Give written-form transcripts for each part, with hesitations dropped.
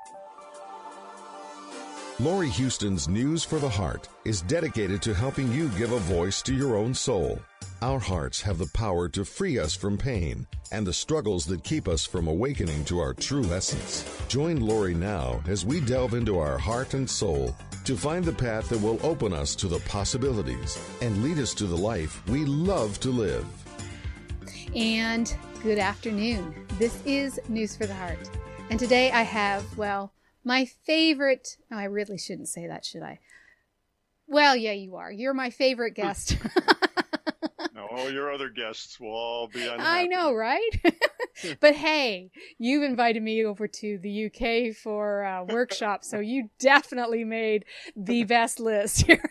Lori Houston's News for the Heart is dedicated to helping you give a voice to your own soul. Our hearts have the power to free us from pain and the struggles that keep us from awakening to our true essence. Join Lori now as we delve into our heart and soul to find the path that will open us to the possibilities and lead us to the life we love to live. And good afternoon. This is News for the Heart. And today I have, my favorite... Oh, I really shouldn't say that, should I? Well, yeah, you are. You're my favorite guest. No, all your other guests will all be unhappy. I know, right? But hey, you've invited me over to the UK for a workshop, so you definitely made the best list here.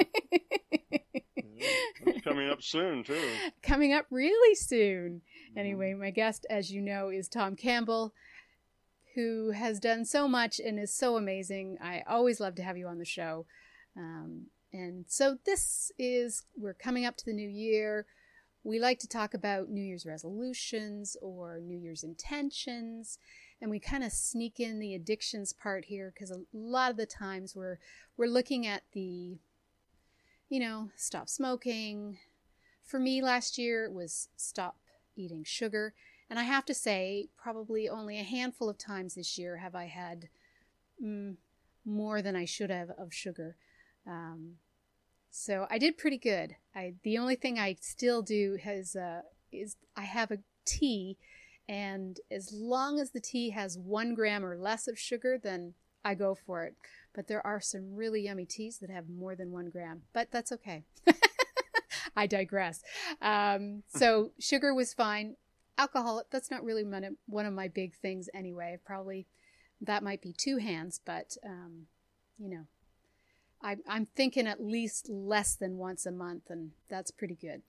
It's coming up soon, too. Coming up really soon. Anyway, my guest, as you know, is Tom Campbell, who has done so much and is so amazing. I always love to have you on the show. And so we're coming up to the new year. We like to talk about New Year's resolutions or New Year's intentions. And we kind of sneak in the addictions part here because a lot of the times we're looking at the, stop smoking. For me last year, it was stop eating sugar. And I have to say, probably only a handful of times this year have I had more than I should have of sugar. So I did pretty good. The only thing I still do is I have a tea, and as long as the tea has 1 gram or less of sugar, then I go for it. But there are some really yummy teas that have more than 1 gram, but that's okay. I digress. So sugar was fine. Alcohol, that's not really one of my big things anyway. Probably that might be 2 hands, but, I'm thinking at least less than once a month, and that's pretty good.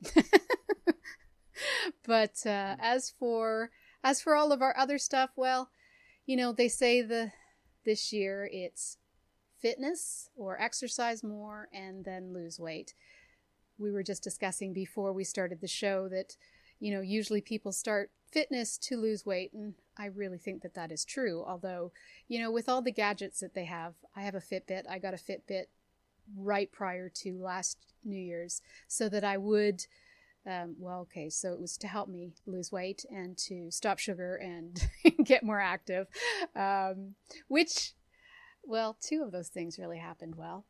But as for all of our other stuff, they say this year it's fitness or exercise more and then lose weight. We were just discussing before we started the show that usually people start fitness to lose weight, and I really think that is true. Although, with all the gadgets that they have, I have a Fitbit. I got a Fitbit right prior to last New Year's so that I would, so it was to help me lose weight and to stop sugar and get more active, which, 2 of those things really happened well.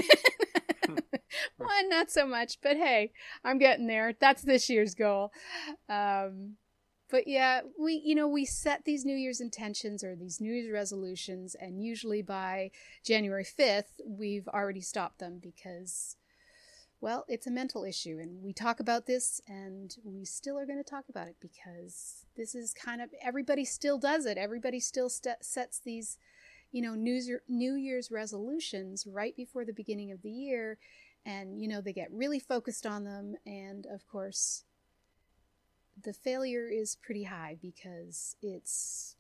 One, not so much, but hey, I'm getting there. That's this year's goal. But yeah, we set these New Year's intentions or these New Year's resolutions, and usually by January 5th, we've already stopped them because, it's a mental issue. And we talk about this, and we still are going to talk about it because this is kind of, everybody still does it. Everybody still sets these, New Year's resolutions right before the beginning of the year. And, they get really focused on them. And, of course, the failure is pretty high because it's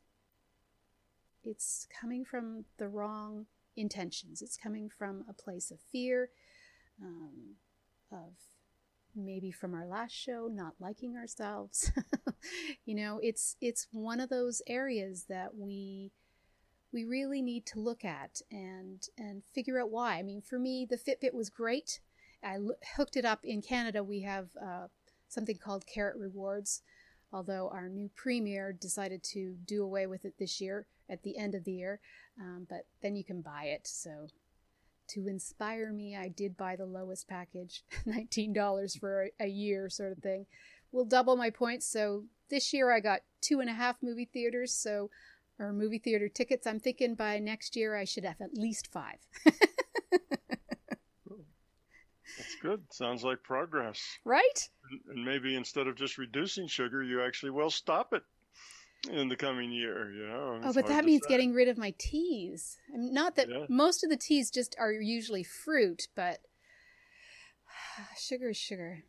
coming from the wrong intentions. It's coming from a place of fear, of maybe from our last show, not liking ourselves. It's one of those areas that we really need to look at and figure out why. I mean, for me, the Fitbit was great. I hooked it up in Canada. We have something called Carrot Rewards, although our new premier decided to do away with it this year at the end of the year. But then you can buy it. So to inspire me, I did buy the lowest package, $19 for a year sort of thing. We'll double my points. So this year I got 2.5 movie theaters, or movie theater tickets. I'm thinking by next year I should have at least 5. That's good. Sounds like progress. Right? And maybe instead of just reducing sugar, you actually will stop it in the coming year. But that means getting rid of my teas. Not that most of the teas just are usually fruit, but sugar is sugar.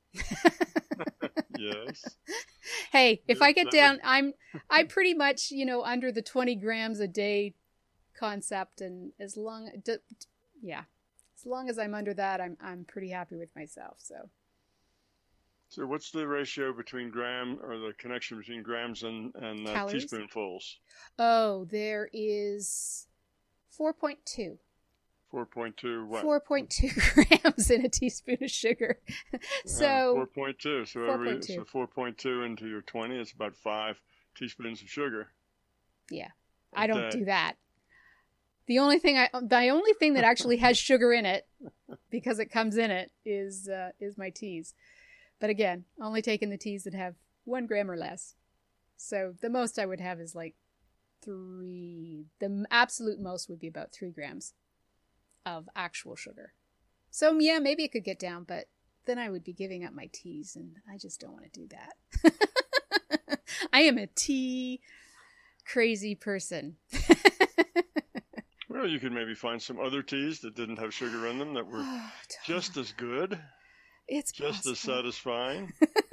Yes. Hey, if I get down, I'm pretty much, under the 20 grams a day concept, and as long as I'm under that, I'm pretty happy with myself. So So what's the ratio between or the connection between grams and Calories? teaspoonfuls? Oh, there is 4.2. 4.2 what? 4.2 grams in a teaspoon of sugar. So 4.2. So 4.2 into your 20, it's about 5 teaspoons of sugar. Yeah, I don't do that. The only thing that actually has sugar in it, because it comes in it, is my teas. But again, only taking the teas that have 1 gram or less. So the most I would have is like 3. The absolute most would be about 3 grams of actual sugar. So yeah, maybe it could get down, but then I would be giving up my teas, and I just don't want to do that. I am a tea crazy person. Well, you could maybe find some other teas that didn't have sugar in them that were just as good. It's just possible. As satisfying.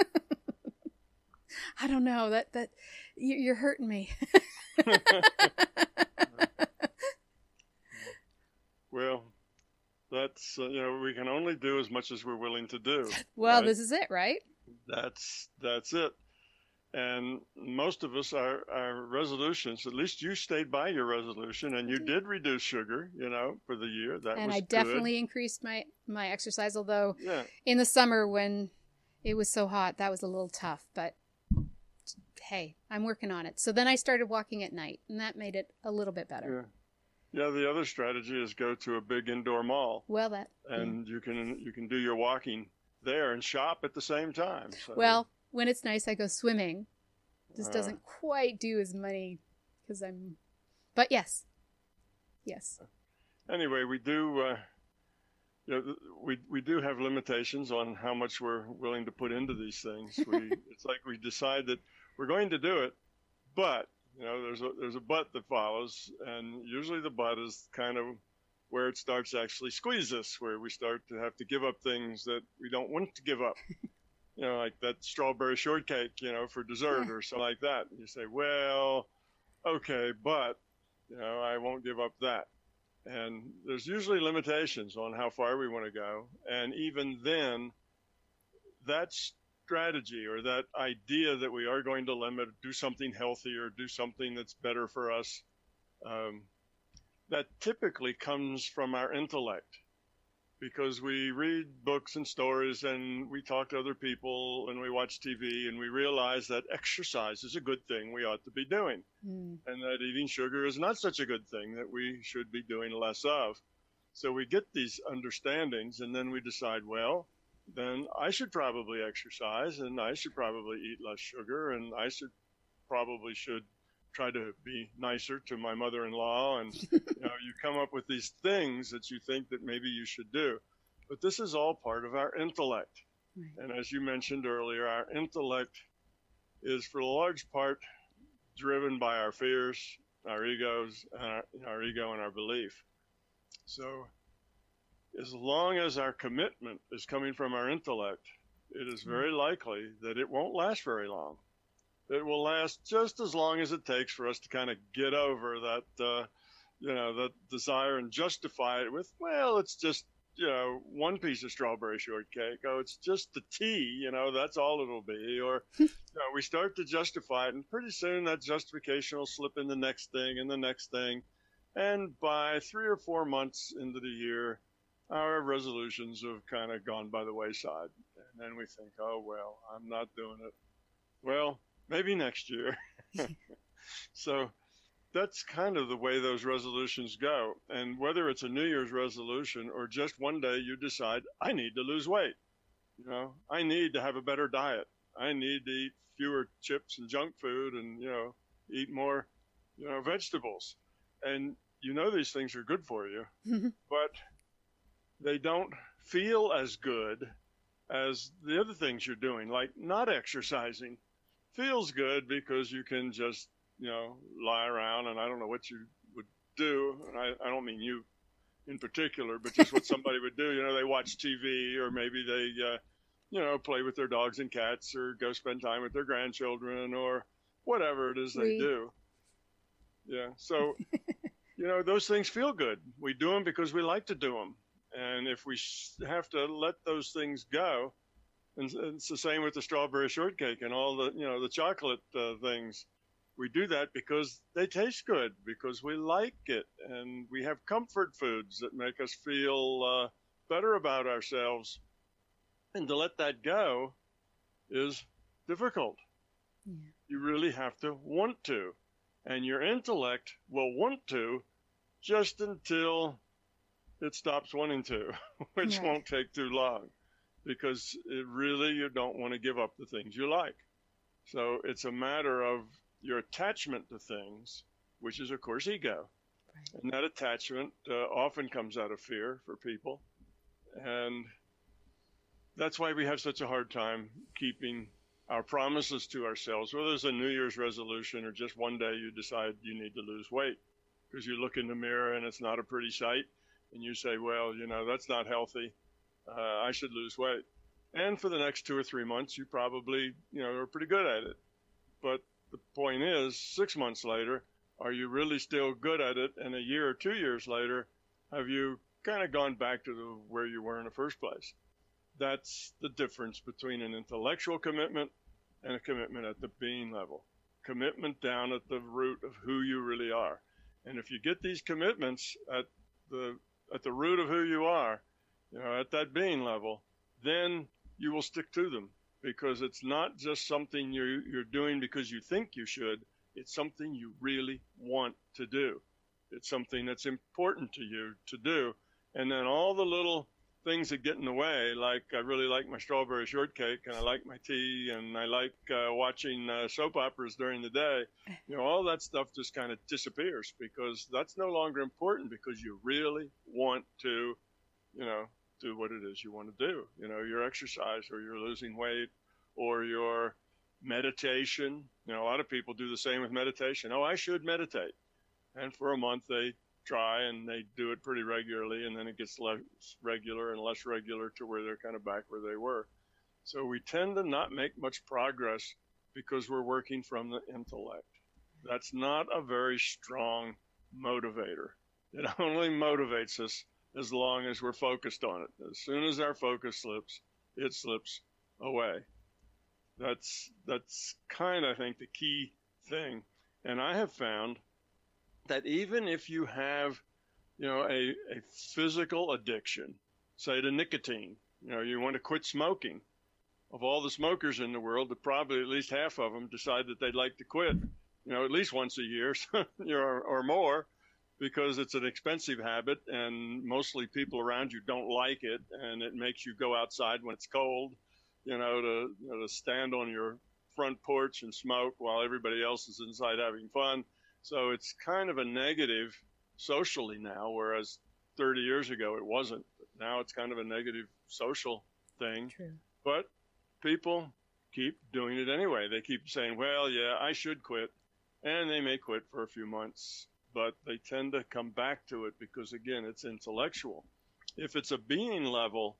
I don't know. That you're hurting me. Well, that's we can only do as much as we're willing to do. Well, right? This is it, right? That's it. And most of us, our resolutions, at least you stayed by your resolution, and you did reduce sugar, for the year. And was I definitely increased my exercise, although yeah. in the summer when it was so hot, that was a little tough. But hey, I'm working on it. So then I started walking at night, and that made it a little bit better. Yeah, the other strategy is go to a big indoor mall. Well, you can do your walking there and shop at the same time. So. Well, when it's nice, I go swimming. This doesn't quite do as many but yes. Anyway, we do, we do have limitations on how much we're willing to put into these things. It's like we decide that we're going to do it, but there's a but that follows, and usually the but is kind of where it starts to actually squeeze us, where we start to have to give up things that we don't want to give up. Like that strawberry shortcake, for dessert or something like that. You say, well, okay, but, I won't give up that. And there's usually limitations on how far we want to go. And even then, that strategy or that idea that we are going to limit, do something healthier, do something that's better for us, that typically comes from our intellect. Because we read books and stories and we talk to other people and we watch TV and we realize that exercise is a good thing we ought to be doing. And that eating sugar is not such a good thing that we should be doing less of. So we get these understandings and then we decide, well, then I should probably exercise and I should probably eat less sugar and I should try to be nicer to my mother-in-law, and you come up with these things that you think that maybe you should do. But this is all part of our intellect. Right. And as you mentioned earlier, our intellect is for the large part driven by our fears, our egos, our ego and our belief. So as long as our commitment is coming from our intellect, it is very likely that it won't last very long. It will last just as long as it takes for us to kind of get over that, that desire and justify it with, well, it's just, one piece of strawberry shortcake. Oh, it's just the tea, that's all it'll be. Or, we start to justify it, and pretty soon that justification will slip in the next thing and the next thing. And by 3 or 4 months into the year, our resolutions have kind of gone by the wayside. And then we think, oh, well, I'm not doing it. Well, maybe next year. So that's kind of the way those resolutions go. And whether it's a New Year's resolution or just one day you decide, I need to lose weight. I need to have a better diet. I need to eat fewer chips and junk food and, eat more, vegetables. And these things are good for you, but they don't feel as good as the other things you're doing, like not exercising. Feels good because you can just, lie around, and I don't know what you would do. And I don't mean you in particular, but just what somebody would do. They watch TV, or maybe they, play with their dogs and cats, or go spend time with their grandchildren, or whatever it is they do. Yeah. So, those things feel good. We do them because we like to do them. And if we have to let those things go, And it's the same with the strawberry shortcake and all the, the chocolate things. We do that because they taste good, because we like it, and we have comfort foods that make us feel better about ourselves. And to let that go is difficult. Yeah. You really have to want to. And your intellect will want to just until it stops wanting to, which Right. won't take too long, because you don't want to give up the things you like. So it's a matter of your attachment to things, which is, of course, ego. Right. And that attachment often comes out of fear for people. And that's why we have such a hard time keeping our promises to ourselves, whether it's a New Year's resolution or just one day you decide you need to lose weight because you look in the mirror and it's not a pretty sight. And you say, well, that's not healthy. I should lose weight. And for the next 2 or 3 months, you probably, are pretty good at it. But the point is, 6 months later, are you really still good at it? And a year or 2 years later, have you kind of gone back to where you were in the first place? That's the difference between an intellectual commitment and a commitment at the being level. Commitment down at the root of who you really are. And if you get these commitments at the root of who you are, at that being level, then you will stick to them, because it's not just something you're doing because you think you should. It's something you really want to do. It's something that's important to you to do. And then all the little things that get in the way, like I really like my strawberry shortcake, and I like my tea, and I like watching soap operas during the day, all that stuff just kind of disappears, because that's no longer important, because you really want to, do what it is you want to do. Your exercise, or your losing weight, or your meditation. A lot of people do the same with meditation. Oh, I should meditate. And for a month they try and they do it pretty regularly, and then it gets less regular and less regular to where they're kind of back where they were. So we tend to not make much progress because we're working from the intellect. That's not a very strong motivator. It only motivates us as long as we're focused on it. As soon as our focus slips, it slips away. That's kind of, I think, the key thing. And I have found that even if you have, a physical addiction, say to nicotine, you want to quit smoking. Of all the smokers in the world, probably at least half of them decide that they'd like to quit, at least once a year, or more, because it's an expensive habit, and mostly people around you don't like it, and it makes you go outside when it's cold, to stand on your front porch and smoke while everybody else is inside having fun. So it's kind of a negative socially now, whereas 30 years ago it wasn't. But now it's kind of a negative social thing. True. But people keep doing it anyway. They keep saying, well, yeah, I should quit. And they may quit for a few months, but they tend to come back to it because, again, it's intellectual. If it's a being level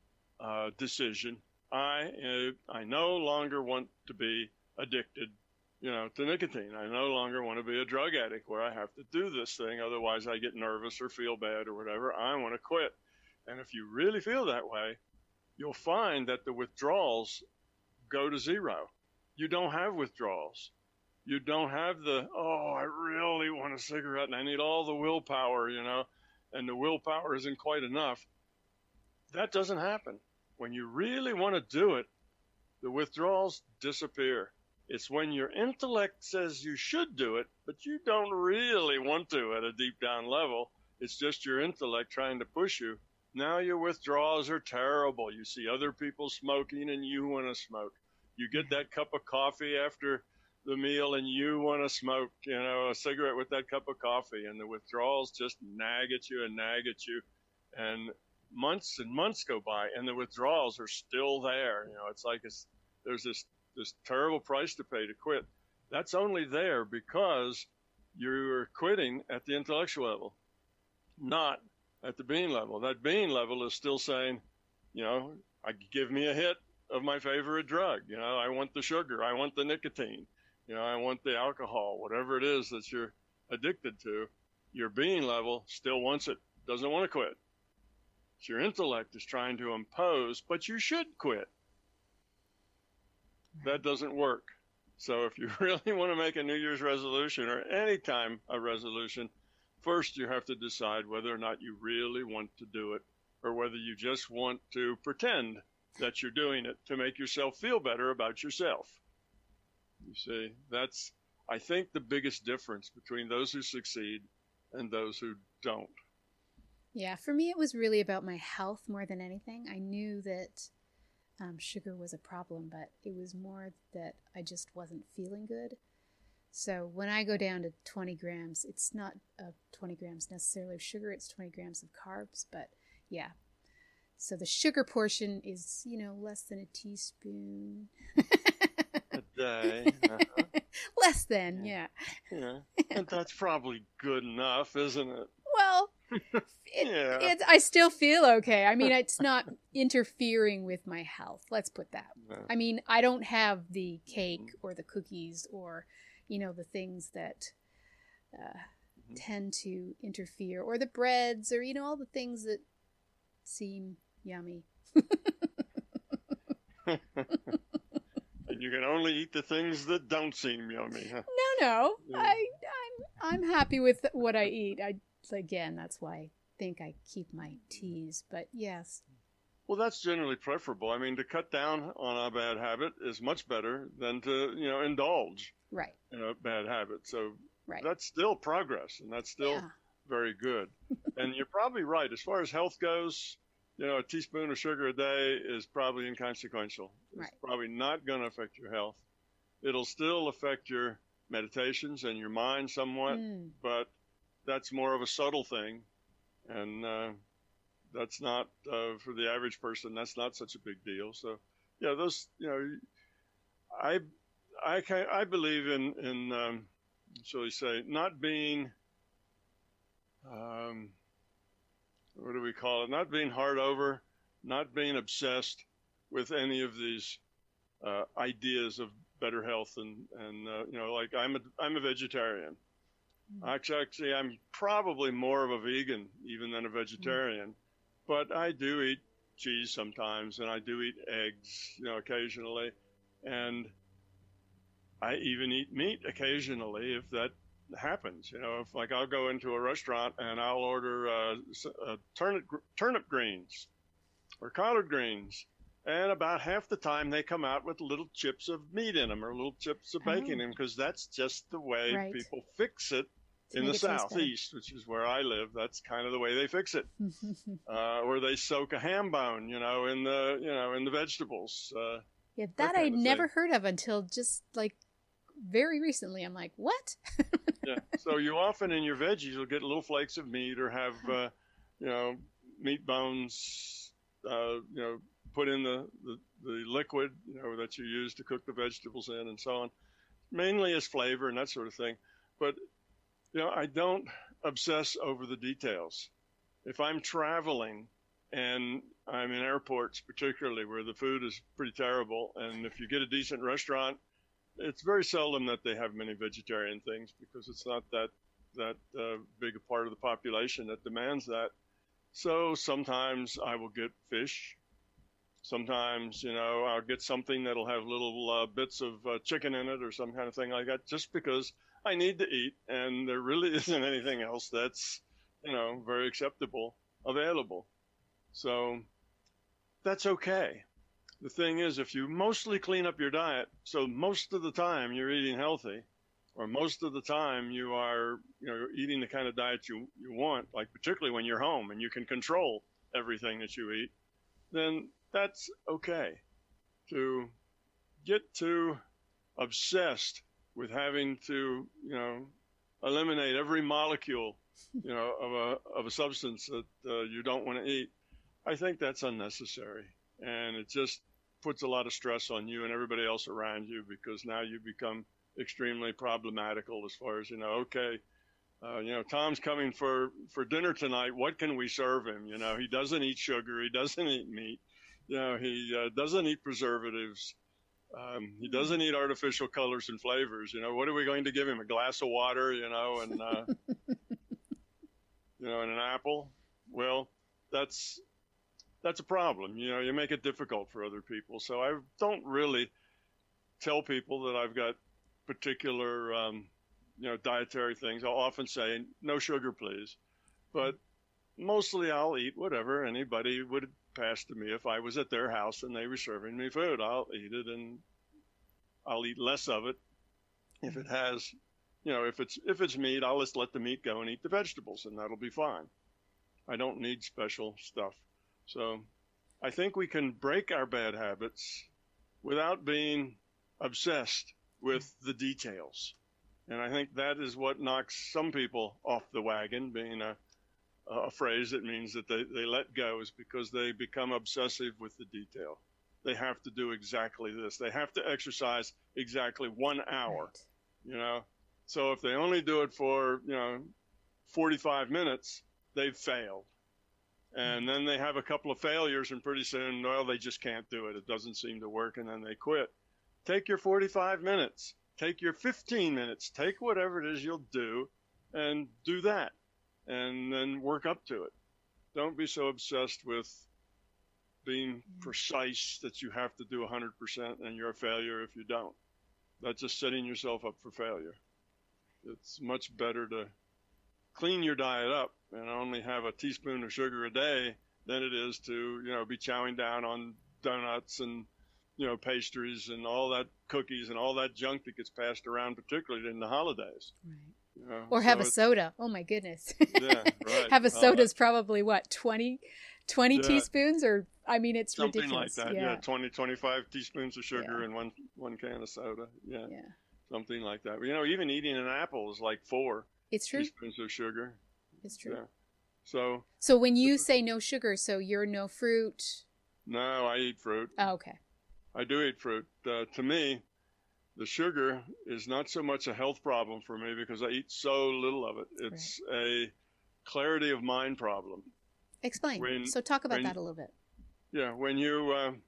decision, I no longer want to be addicted to nicotine. I no longer want to be a drug addict where I have to do this thing, otherwise I get nervous or feel bad or whatever. I want to quit. And if you really feel that way, you'll find that the withdrawals go to zero. You don't have withdrawals. You don't have I really want a cigarette and I need all the willpower, and the willpower isn't quite enough. That doesn't happen. When you really want to do it, the withdrawals disappear. It's when your intellect says you should do it, but you don't really want to at a deep down level. It's just your intellect trying to push you. Now your withdrawals are terrible. You see other people smoking and you want to smoke. You get that cup of coffee after the meal and you want to smoke, a cigarette with that cup of coffee, and the withdrawals just nag at you. And months and months go by and the withdrawals are still there. It's like there's this terrible price to pay to quit. That's only there because you're quitting at the intellectual level, not at the being level. That being level is still saying, give me a hit of my favorite drug. I want the sugar. I want the nicotine. I want the alcohol, whatever it is that you're addicted to. Your being level still wants it, doesn't want to quit. So your intellect is trying to impose, but you should quit. that doesn't work. So if you really want to make a New Year's resolution or any time a resolution, first you have to decide whether or not you really want to do it or whether you just want to pretend that you're doing it to make yourself feel better about yourself. You see, that's, I think, the biggest difference between those who succeed and those who don't. Yeah, for me, it was really about my health more than anything. I knew that sugar was a problem, but it was more that I just wasn't feeling good. So when I go down to 20 grams, it's not 20 grams necessarily of sugar, it's 20 grams of carbs. But yeah, so the sugar portion is, less than a teaspoon. A day. Uh-huh. Less than, yeah. Yeah, and that's probably good enough, isn't it? Well, Yeah. I still feel okay. I mean, it's not interfering with my health. Let's put that. No. I mean, I don't have the cake or the cookies or, the things that tend to interfere, or the breads, or, all the things that seem yummy. And you can only eat the things that don't seem yummy. Huh? No. Yeah. I'm happy with what I eat. Again, that's why I think I keep my teas. But yes. Well, that's generally preferable. I mean, to cut down on a bad habit is much better than to, indulge Right. in a bad habit. So Right. that's still progress, and that's still very good. And you're probably right. As far as health goes, a teaspoon of sugar a day is probably inconsequential. It's Right. probably not going to affect your health. It'll still affect your meditations and your mind somewhat, but that's more of a subtle thing. And that's not, for the average person, that's not such a big deal. So, yeah, those, I believe in shall we say, not being, what do we call it? Not being hard over, not being obsessed with any of these ideas of better health, and like I'm a vegetarian. Actually, I'm probably more of a vegan even than a vegetarian, but I do eat cheese sometimes, and I do eat eggs, occasionally, and I even eat meat occasionally if that happens. If like I'll go into a restaurant and I'll order turnip greens or collard greens, and about half the time they come out with little chips of meat in them or little chips of bacon in them, because that's just the way people fix it in the Southeast, which is where I live. That's kind of the way they fix it. Or they soak a ham bone, in the vegetables. Yeah, that I'd never heard of until just like very recently. I'm like, what? Yeah. So you often in your veggies will get little flakes of meat, or have, meat bones, put in the liquid, that you use to cook the vegetables in, and so on, mainly as flavor and that sort of thing. But, I don't obsess over the details. If I'm traveling and I'm in airports, particularly where the food is pretty terrible, and if you get a decent restaurant, it's very seldom that they have many vegetarian things, because it's not that big a part of the population that demands that. So sometimes I will get fish. Sometimes, I'll get something that'll have little bits of chicken in it or some kind of thing like that, just because I need to eat, and there really isn't anything else that's, very acceptable available. So that's okay. The thing is, if you mostly clean up your diet, so most of the time you're eating healthy, or most of the time you are, eating the kind of diet you want, like particularly when you're home and you can control everything that you eat, then that's okay. To get too obsessed with having to, eliminate every molecule, of a substance that you don't want to eat, I think that's unnecessary. And it just puts a lot of stress on you and everybody else around you, because now you become extremely problematical as far as, Tom's coming for dinner tonight. What can we serve him? He doesn't eat sugar. He doesn't eat meat. He doesn't eat preservatives. He doesn't eat artificial colors and flavors. What are we going to give him? A glass of water, and, and an apple? Well, that's a problem. You make it difficult for other people. So I don't really tell people that I've got particular, dietary things, I'll often say, no sugar, please. But mostly I'll eat whatever anybody would pass to me. If I was at their house and they were serving me food, I'll eat it, and I'll eat less of it. If it has, if it's meat, I'll just let the meat go and eat the vegetables, and that'll be fine. I don't need special stuff. So I think we can break our bad habits without being obsessed with the details. And I think that is what knocks some people off the wagon, being a phrase that means that they let go, is because they become obsessive with the detail. They have to do exactly this. They have to exercise exactly 1 hour, So if they only do it for, 45 minutes, they've failed. And then they have a couple of failures, and pretty soon, well, they just can't do it. It doesn't seem to work, and then they quit. Take your 45 minutes. Take your 15 minutes. Take whatever it is you'll do and do that, and then work up to it. Don't be so obsessed with being precise that you have to do 100% and you're a failure if you don't. That's just setting yourself up for failure. It's much better to clean your diet up and only have a teaspoon of sugar a day than it is to, be chowing down on donuts and, pastries and all that, cookies and all that junk that gets passed around, particularly in the holidays. Right. Or have a soda. Oh my goodness. Yeah, right. Have a soda is probably what, 20 teaspoons, or it's something ridiculous. Something like that. Yeah, 20, 25 teaspoons of sugar in one can of soda. Yeah. Something like that. Even eating an apple is like 4 teaspoons of sugar. It's true. Yeah. So when you say no sugar, so you're no fruit? No, I eat fruit. Oh, okay. I do eat fruit. To me, the sugar is not so much a health problem for me because I eat so little of it. It's a clarity of mind problem. Explain. So talk about that a little bit. Yeah, when you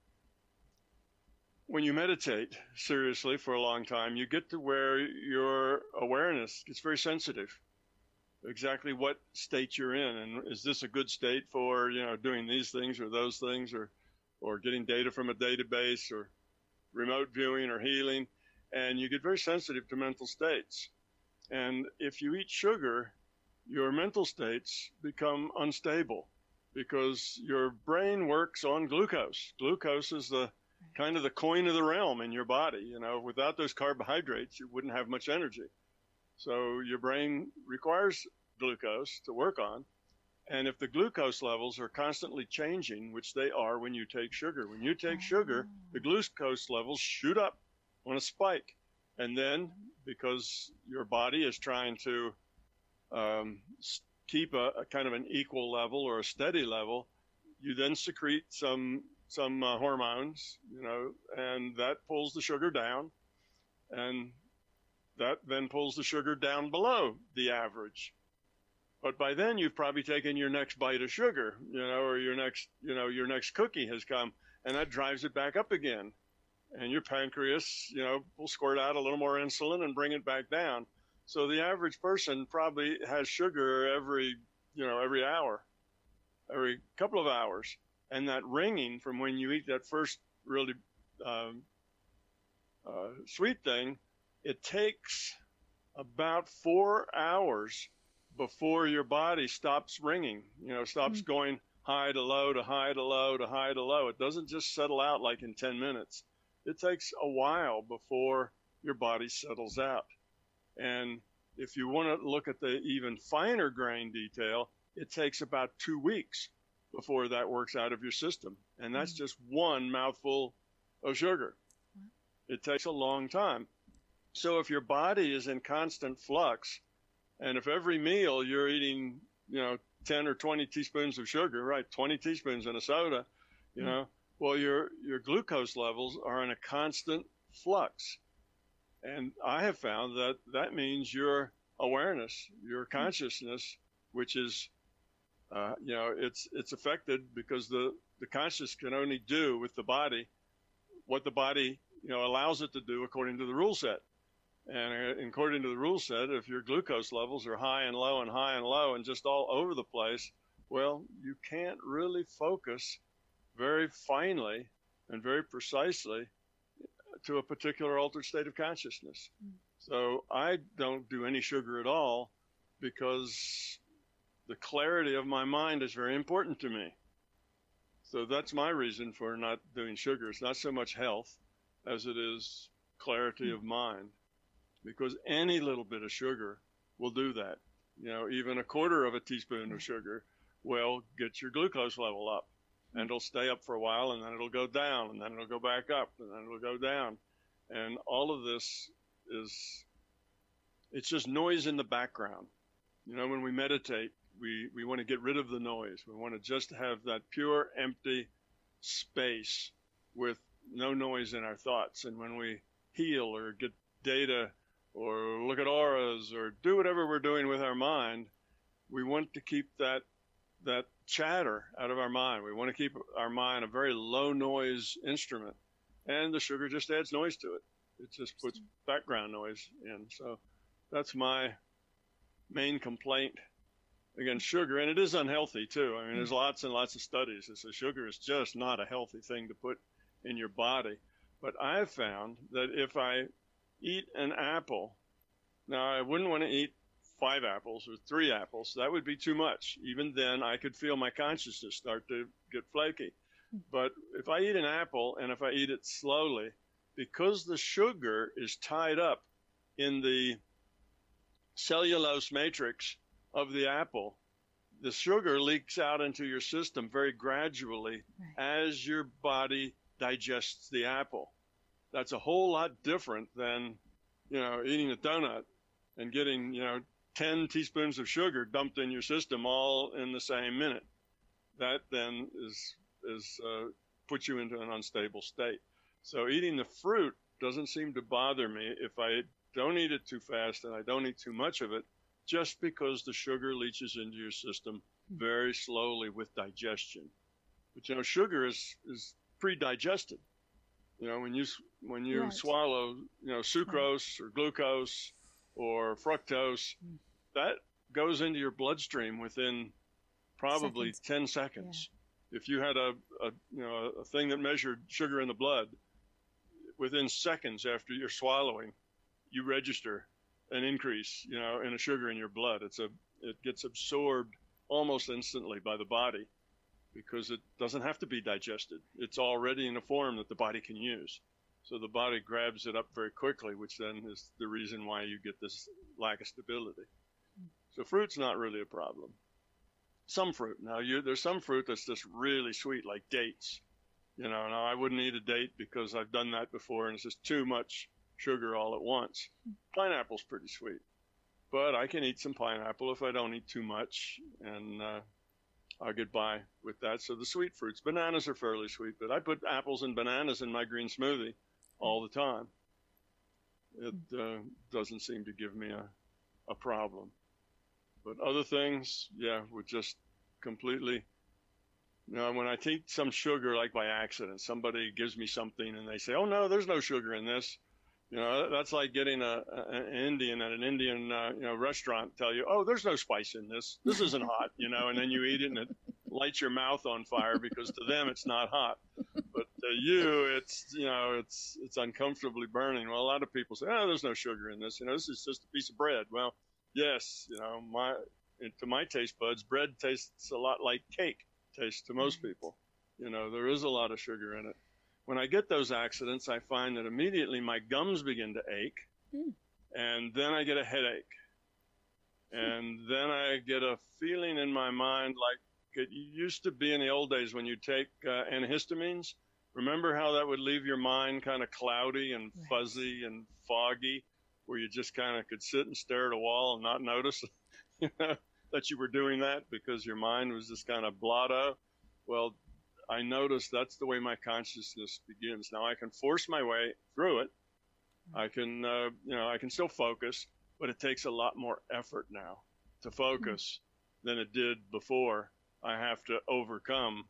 meditate seriously for a long time, you get to where your awareness gets very sensitive. Exactly what state you're in, and is this a good state for doing these things or those things, or getting data from a database, or remote viewing or healing, and you get very sensitive to mental states. And if you eat sugar, your mental states become unstable because your brain works on glucose. Glucose is the kind of the coin of the realm in your body. Without those carbohydrates, you wouldn't have much energy. So your brain requires glucose to work on. And if the glucose levels are constantly changing, which they are when you take sugar, the glucose levels shoot up on a spike. And then, because your body is trying to keep a kind of an equal level or a steady level, you then secrete some hormones, and that pulls the sugar down, and that then pulls the sugar down below the average. But by then you've probably taken your next bite of sugar, or your next cookie has come, and that drives it back up again. And your pancreas, will squirt out a little more insulin and bring it back down. So the average person probably has sugar every hour, every couple of hours. And that ringing from when you eat that first really sweet thing, it takes about 4 hours before your body stops ringing, stops going high to low to high to low to high to low. It doesn't just settle out like in 10 minutes. It takes a while before your body settles out. And if you want to look at the even finer grain detail, it takes about 2 weeks before that works out of your system. And that's just one mouthful of sugar. It takes a long time. So if your body is in constant flux, and if every meal you're eating, 10 or 20 teaspoons of sugar, right, 20 teaspoons in a soda, well, your glucose levels are in a constant flux. And I have found that means your awareness, your consciousness, which is, it's affected because the conscious can only do with the body what the body, allows it to do according to the rule set. And according to the rule set, if your glucose levels are high and low and just all over the place, well, you can't really focus very finely and very precisely to a particular altered state of consciousness. So I don't do any sugar at all because the clarity of my mind is very important to me. So that's my reason for not doing sugar. It's not so much health as it is clarity of mind, because any little bit of sugar will do that. Even a quarter of a teaspoon of sugar will get your glucose level up, and it'll stay up for a while, and then it'll go down, and then it'll go back up, and then it'll go down. And all of this it's just noise in the background. When we meditate, we want to get rid of the noise. We want to just have that pure, empty space with no noise in our thoughts. And when we heal or get data or look at auras or do whatever we're doing with our mind, we want to keep that chatter out of our mind. We want to keep our mind a very low noise instrument. And the sugar just adds noise to it. It just puts background noise in. So that's my main complaint against sugar. And it is unhealthy too. I mean, there's lots and lots of studies that say sugar is just not a healthy thing to put in your body. But I've found that if I eat an apple, now I wouldn't want to eat 5 apples or 3 apples. That would be too much. Even then, I could feel my consciousness start to get flaky. But if I eat an apple, and if I eat it slowly, because the sugar is tied up in the cellulose matrix of the apple, the sugar leaks out into your system very gradually as your body digests the apple. That's a whole lot different than, eating a donut and getting, 10 teaspoons of sugar dumped in your system all in the same minute. That then puts you into an unstable state. So eating the fruit doesn't seem to bother me if I don't eat it too fast and I don't eat too much of it, just because the sugar leaches into your system very slowly with digestion. But sugar is pre-digested. When you swallow sucrose or glucose or fructose, that goes into your bloodstream within probably 10 seconds. Yeah. If you had a thing that measured sugar in the blood, within seconds after you're swallowing, you register an increase, in a sugar in your blood. It gets absorbed almost instantly by the body because it doesn't have to be digested. It's already in a form that the body can use. So the body grabs it up very quickly, which then is the reason why you get this lack of stability. So fruit's not really a problem. Some fruit. Now, there's some fruit that's just really sweet, like dates. Now I wouldn't eat a date because I've done that before, and it's just too much sugar all at once. Pineapple's pretty sweet, but I can eat some pineapple if I don't eat too much, and I'll get by with that. So the sweet fruits, bananas are fairly sweet, but I put apples and bananas in my green smoothie all the time. It doesn't seem to give me a problem. But other things, would just completely, when I take some sugar, like by accident, somebody gives me something and they say, oh no, there's no sugar in this. That's like getting an Indian at an Indian, restaurant tell you, oh, there's no spice in this. This isn't hot, and then you eat it and it lights your mouth on fire because to them it's not hot. But to you, it's uncomfortably burning. Well, a lot of people say, oh, there's no sugar in this. This is just a piece of bread. Well, yes, to my taste buds, bread tastes a lot like cake tastes to most people. There is a lot of sugar in it. When I get those accidents, I find that immediately my gums begin to ache, and then I get a headache. And then I get a feeling in my mind like it used to be in the old days when you take antihistamines. Remember how that would leave your mind kind of cloudy and fuzzy and foggy, where you just kind of could sit and stare at a wall and not notice that you were doing that because your mind was just kind of blotto? Well, I noticed that's the way my consciousness begins. Now I can force my way through it. I can, I can still focus, but it takes a lot more effort now to focus than it did before. I have to overcome,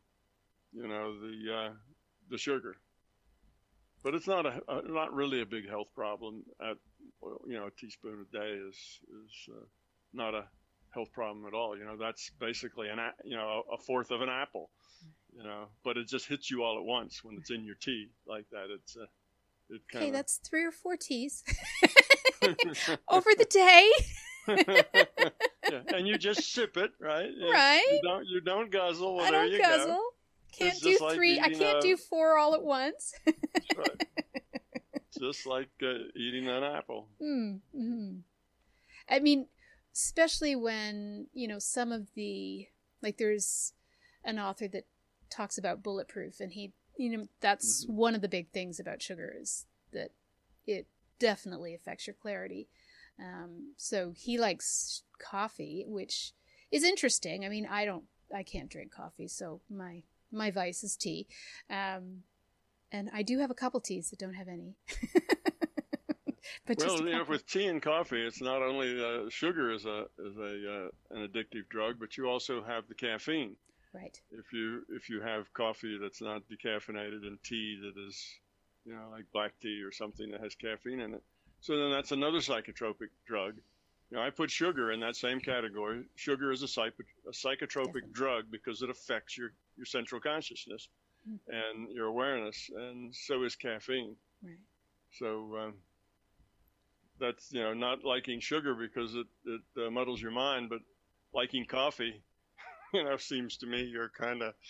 the sugar. But it's not not really a big health problem. A teaspoon a day is not a health problem at all. That's basically a fourth of an apple. But it just hits you all at once when it's in your tea like that. it Okay, kind that's 3 or 4 teas over the day. yeah, and you just sip it, right? Right. You don't guzzle. Well, I there don't you guzzle. go. Can't It's do just like 3. I eating can't do 4 all at once. right. Just like eating an apple. Mm-hmm. I mean, especially when, some of the, like there's an author that talks about bulletproof, and he, that's one of the big things about sugar is that it definitely affects your clarity. So he likes coffee, which is interesting. I mean, I can't drink coffee, so my vice is tea. And I do have a couple teas that don't have any. But well, with tea and coffee, it's not only sugar is an addictive drug, but you also have the caffeine. Right. If you have coffee that's not decaffeinated and tea that is, like black tea or something that has caffeine in it, so then that's another psychotropic drug. I put sugar in that same category. Sugar is a psychotropic drug because it affects your central consciousness and your awareness, and so is caffeine. Right. So that's not liking sugar because it muddles your mind, but liking coffee, seems to me you're kind of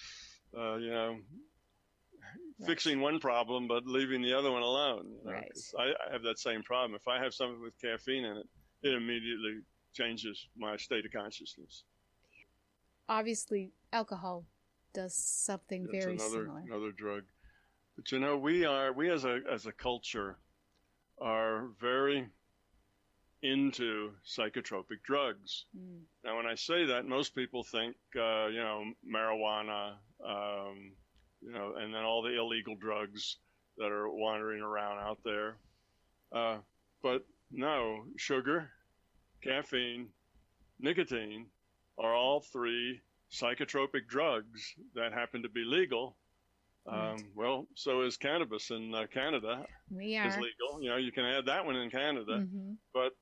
fixing one problem but leaving the other one alone. Right. I have that same problem. If I have something with caffeine in it, it immediately changes my state of consciousness. Obviously, alcohol does something very similar. Another drug. But we as a culture are very into psychotropic drugs. Now, when I say that, most people think, marijuana, and then all the illegal drugs that are wandering around out there. But no, sugar, caffeine, nicotine are all 3 psychotropic drugs that happen to be legal. Right. Well, so is cannabis in Canada. We are. Is legal. You can add that one in Canada. Mm-hmm. But,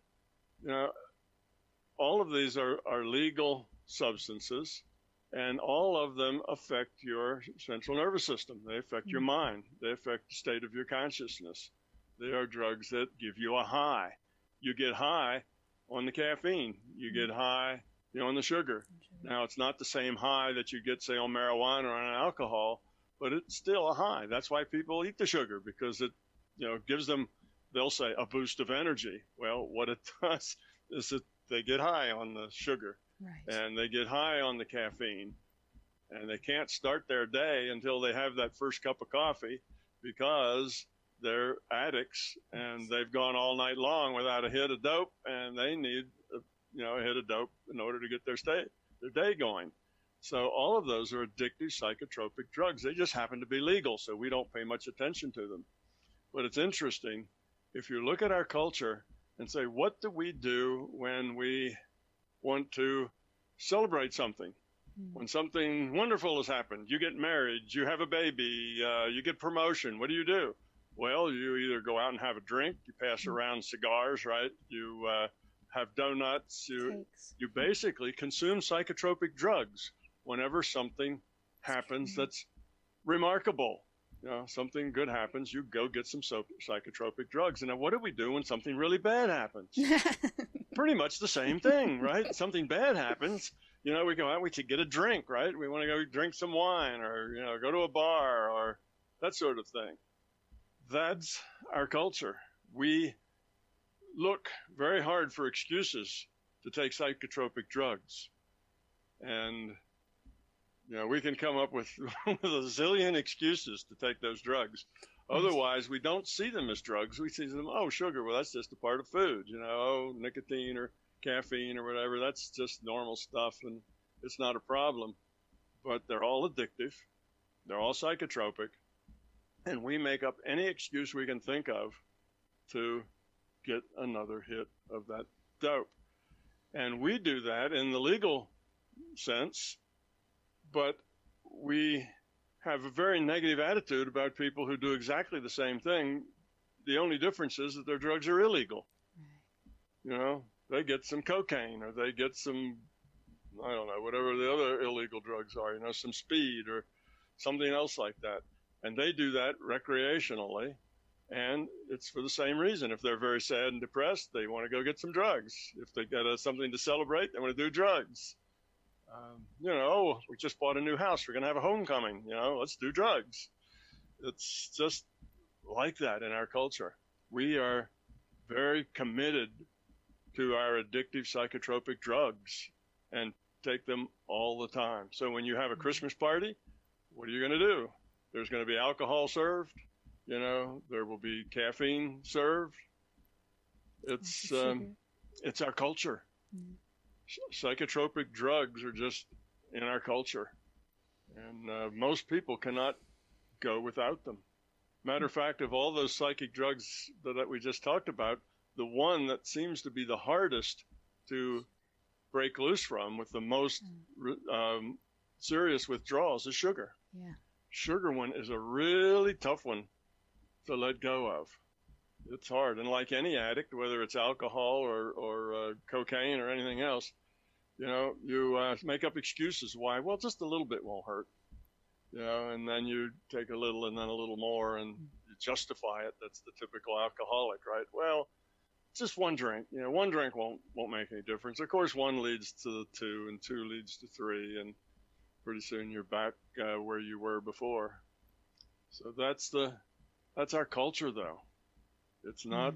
all of these are legal substances, and all of them affect your central nervous system. They affect your mind. They affect the state of your consciousness. They are drugs that give you a high. You get high on the caffeine. You get high, on the sugar. Now, it's not the same high that you get, say, on marijuana or on alcohol, but it's still a high. That's why people eat the sugar, because it, gives them, they'll say, a boost of energy. Well, what it does is that they get high on the sugar. Right. And they get high on the caffeine, and they can't start their day until they have that first cup of coffee, because they're addicts and they've gone all night long without a hit of dope, and they need a hit of dope in order to get their day going. So all of those are addictive psychotropic drugs. They just happen to be legal, so we don't pay much attention to them. But it's interesting, if you look at our culture and say, what do we do when we want to celebrate something? When something wonderful has happened, you get married, you have a baby, you get promotion, what do? Well, you either go out and have a drink, you pass around cigars, right? You have donuts, you basically consume psychotropic drugs whenever something happens that's remarkable. Something good happens, you go get some psychotropic drugs. And now what do we do when something really bad happens? Pretty much the same thing, right? Something bad happens, we go out, we get a drink, right? We want to go drink some wine, or, go to a bar, or that sort of thing. That's our culture. We look very hard for excuses to take psychotropic drugs. And, we can come up with a zillion excuses to take those drugs. Otherwise, we don't see them as drugs. We see them, sugar, well, that's just a part of food, nicotine or caffeine or whatever, that's just normal stuff, and it's not a problem. But they're all addictive. They're all psychotropic. And we make up any excuse we can think of to get another hit of that dope. And we do that in the legal sense, but we have a very negative attitude about people who do exactly the same thing. The only difference is that their drugs are illegal. They get some cocaine, or they get some, I don't know, whatever the other illegal drugs are, some speed or something else like that. And they do that recreationally. And it's for the same reason. If they're very sad and depressed, they want to go get some drugs. If they got something to celebrate, they want to do drugs. Oh, we just bought a new house. We're going to have a homecoming. Let's do drugs. It's just like that in our culture. We are very committed to our addictive psychotropic drugs and take them all the time. So when you have a Christmas party, what are you going to do? There's going to be alcohol served. There will be caffeine served. It's our culture. Mm. Psychotropic drugs are just in our culture. And most people cannot go without them. Matter of fact, of all those psychic drugs that we just talked about, the one that seems to be the hardest to break loose from with the most serious withdrawals is sugar. Yeah. Sugar one is a really tough one to let go of. It's hard. And like any addict, whether it's alcohol or cocaine or anything else, you make up excuses why. Well, just a little bit won't hurt. And then you take a little and then a little more and you justify it. That's the typical alcoholic, right? Well, just one drink. One drink won't make any difference. Of course, one leads to two and two leads to three, and pretty soon you're back where you were before. So that's our culture, though. It's not,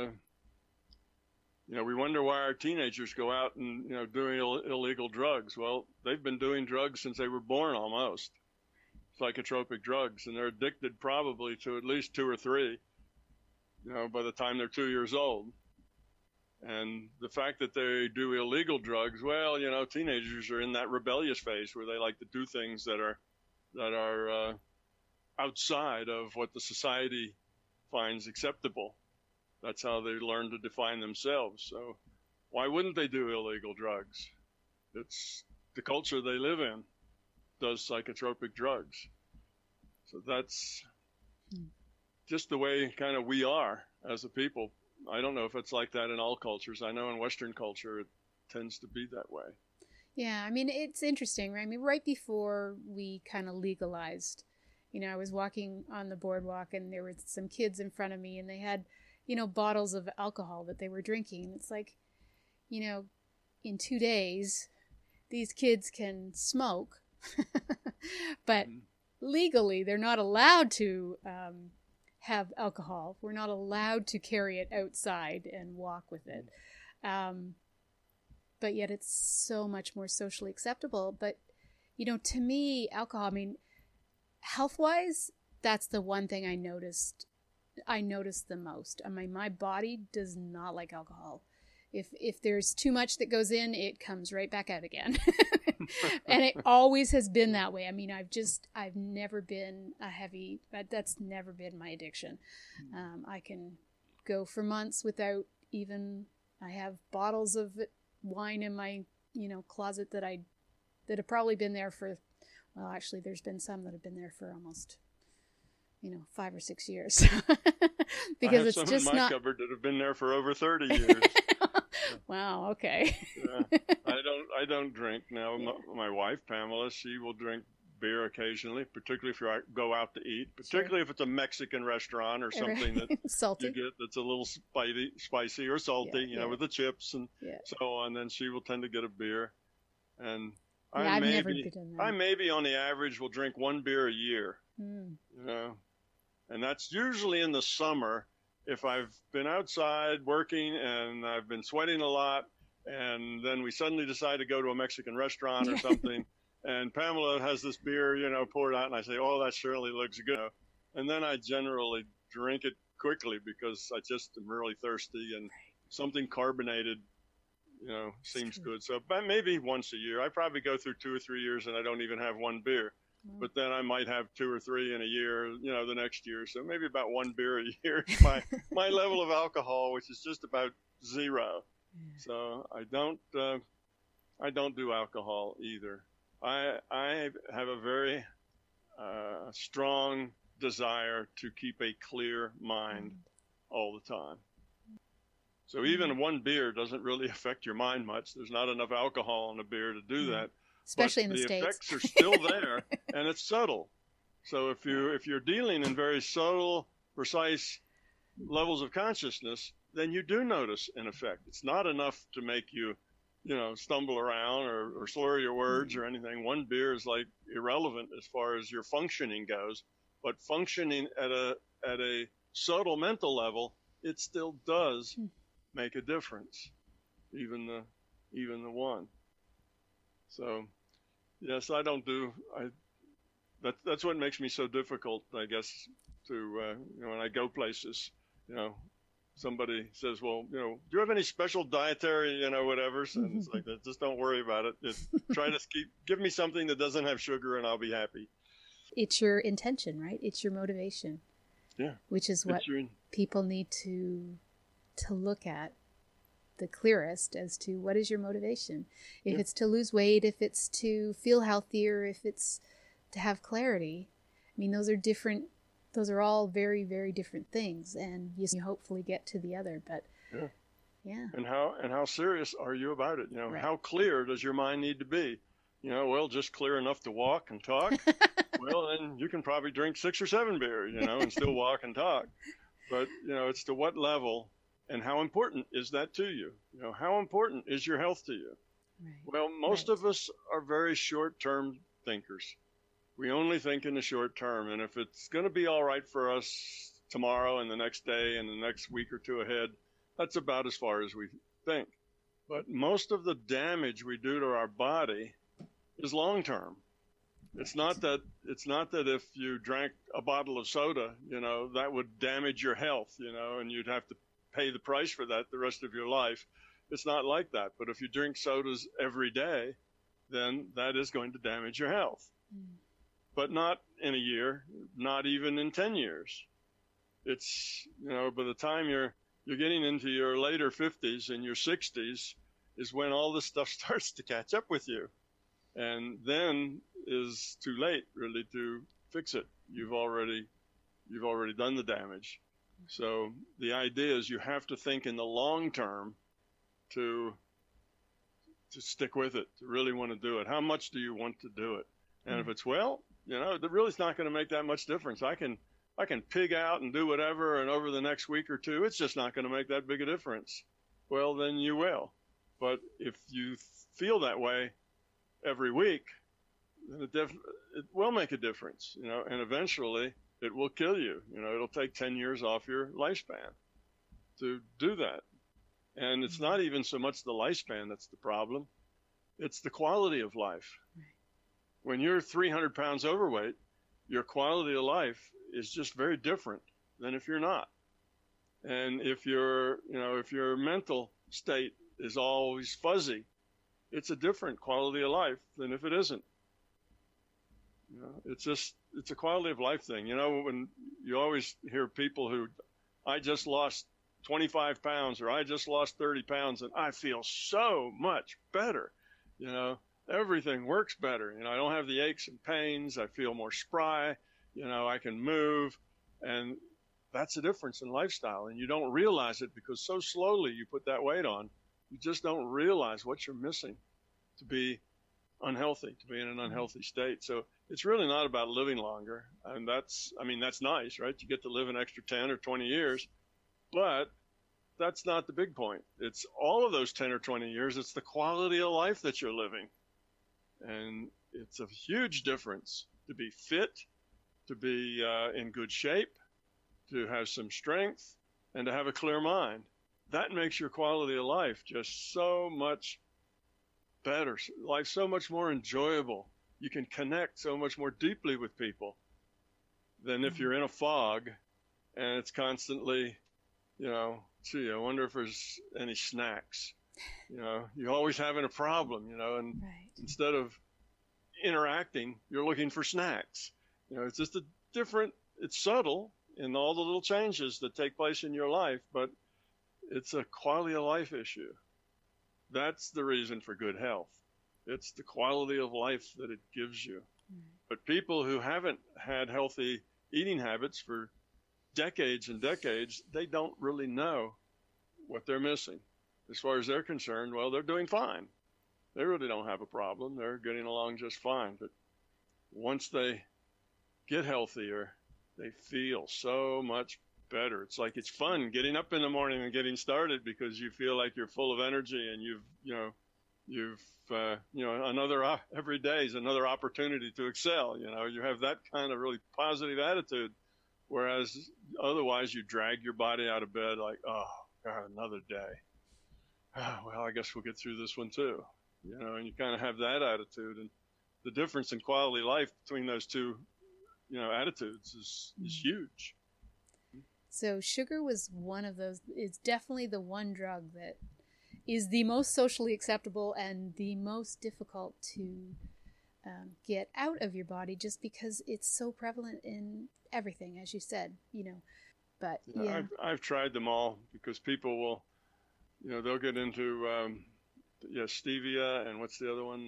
we wonder why our teenagers go out and, doing illegal drugs. Well, they've been doing drugs since they were born almost, psychotropic drugs, and they're addicted probably to at least two or three, by the time they're 2 years old. And the fact that they do illegal drugs, well, teenagers are in that rebellious phase where they like to do things that are outside of what the society finds acceptable. That's how they learn to define themselves. So why wouldn't they do illegal drugs? It's the culture they live in does psychotropic drugs. So that's just the way kind of we are as a people. I don't know if it's like that in all cultures. I know in Western culture it tends to be that way. Yeah, I mean, it's interesting, right? I mean, right before we kind of legalized, I was walking on the boardwalk and there were some kids in front of me and they had, bottles of alcohol that they were drinking. It's like, in 2 days, these kids can smoke, but legally they're not allowed to have alcohol. We're not allowed to carry it outside and walk with it. But yet it's so much more socially acceptable. But, to me, alcohol, I mean, health-wise, that's the one thing I noticed the most. I mean, my body does not like alcohol. If there's too much that goes in, it comes right back out again. And it always has been that way. I mean, I've never been that's never been my addiction. I can go for months without even, I have bottles of wine in my, closet that have probably been there for, well, actually there's been some that have been there for almost, 5 or 6 years. Because I have it's some just in my not cupboard that have been there for over 30 years. Wow. Okay. Yeah. I don't drink now. My wife, Pamela, she will drink beer occasionally, particularly if you go out to eat, particularly if it's a Mexican restaurant or something that salty. you get that's a little spicy or salty, with the chips and so on. Then she will tend to get a beer. And I maybe on the average will drink one beer a year. And that's usually in the summer if I've been outside working and I've been sweating a lot, and then we suddenly decide to go to a Mexican restaurant or something, and Pamela has this beer, poured out, and I say, oh, that surely looks good. And then I generally drink it quickly because I just am really thirsty, and something carbonated, seems good. So maybe once a year. I probably go through 2 or 3 years and I don't even have one beer. But then I might have 2 or 3 in a year, the next year. So maybe about one beer a year is my level of alcohol, which is just about zero. So I don't do alcohol either. I have a very strong desire to keep a clear mind all the time. So even one beer doesn't really affect your mind much. There's not enough alcohol in a beer to do that. Especially in the States. The effects are still there, and it's subtle. So if you're dealing in very subtle, precise levels of consciousness, then you do notice an effect. It's not enough to make you, stumble around or slur your words or anything. One beer is like irrelevant as far as your functioning goes, but functioning at a subtle mental level, it still does make a difference, even the one. So, yes, that's what makes me so difficult, I guess, to, when I go places, somebody says, well, do you have any special dietary, whatever? And it's like that. Just don't worry about it. Just try to give me something that doesn't have sugar and I'll be happy. It's your intention, right? It's your motivation. Yeah. Which is what people need to look at the clearest as to what is your motivation. If it's to lose weight, if it's to feel healthier, if it's to have clarity. I mean, those are all very, very different things, and you hopefully get to the other, but yeah. And how serious are you about it? Right. How clear does your mind need to be? Well, just clear enough to walk and talk. Well, then you can probably drink 6 or 7 beers, and still walk and talk. But, it's to what level and how important is that to you? How important is your health to you? Right. Well, most of us are very short-term thinkers. We only think in the short term. And if it's going to be all right for us tomorrow and the next day and the next week or two ahead, that's about as far as we think. But most of the damage we do to our body is long term. It's not that if you drank a bottle of soda, that would damage your health, and you'd have to pay the price for that the rest of your life. It's not like that. But if you drink sodas every day, then that is going to damage your health. But not in a year, not even in 10 years. It's, by the time you're getting into your later 50s and your 60s is when all this stuff starts to catch up with you. And then is too late, really, to fix it. You've already done the damage. So the idea is you have to think in the long term to stick with it, to really want to do it. How much do you want to do it? And if it's, it really is not going to make that much difference. I can pig out and do whatever, and over the next week or two, it's just not going to make that big a difference. Well, then you will. But if you feel that way every week, then it will make a difference, and eventually it will kill you. It'll take 10 years off your lifespan to do that. And it's not even so much the lifespan that's the problem. It's the quality of life. When you're 300 pounds overweight, your quality of life is just very different than if you're not. And if your mental state is always fuzzy, it's a different quality of life than if it isn't. It's a quality of life thing. When you always hear people who, I just lost 25 pounds or I just lost 30 pounds and I feel so much better, everything works better. I don't have the aches and pains. I feel more spry. I can move. And that's a difference in lifestyle. And you don't realize it because so slowly you put that weight on. You just don't realize what you're missing to be unhealthy, to be in an unhealthy state. So it's really not about living longer. And that's nice, right? You get to live an extra 10 or 20 years. But that's not the big point. It's all of those 10 or 20 years. It's the quality of life that you're living. And it's a huge difference to be fit, to be in good shape, to have some strength, and to have a clear mind. That makes your quality of life just so much better, life so much more enjoyable. You can connect so much more deeply with people than if you're in a fog and it's constantly, gee, I wonder if there's any snacks. You're always having a problem, and instead of interacting, you're looking for snacks. It's just it's subtle in all the little changes that take place in your life, but it's a quality of life issue. That's the reason for good health. It's the quality of life that it gives you. But people who haven't had healthy eating habits for decades and decades, they don't really know what they're missing. As far as they're concerned, well, they're doing fine. They really don't have a problem. They're getting along just fine. But once they get healthier, they feel so much better. It's like it's fun getting up in the morning and getting started because you feel like you're full of energy and every day is another opportunity to excel. You have that kind of really positive attitude, whereas otherwise you drag your body out of bed like, oh God, another day. Oh, well, I guess we'll get through this one too. And you kind of have that attitude, and the difference in quality of life between those two, attitudes is huge. So sugar was one of those. It's definitely the one drug that is the most socially acceptable and the most difficult to get out of your body, just because it's so prevalent in everything, as you said. But yeah, I've tried them all because people will, they'll get into stevia, and what's the other one?